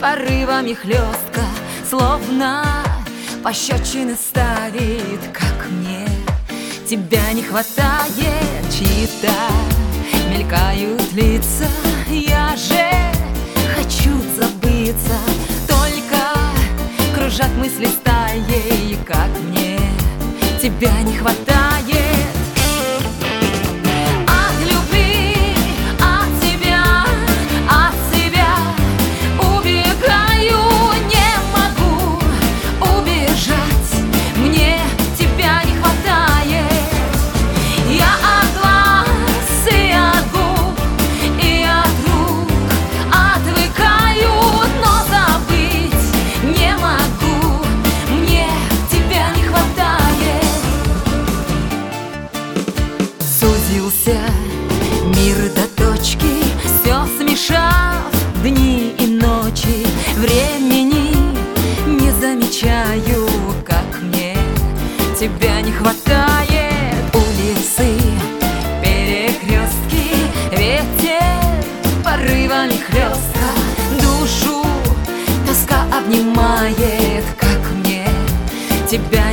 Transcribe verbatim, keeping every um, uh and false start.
порывами хлестка, словно пощечины ставит, как мне. Тебя не хватает, чьи-то мелькают лица. Я же хочу забыться, только кружат мысли стаей, как мне. Тебя не хватает. Мир до точки, все смешав, дни и ночи, времени не замечаю, как мне. Тебя не хватает. Улицы, перекрестки, ветер порывами хлестка, душу тоска обнимает, как мне. Тебя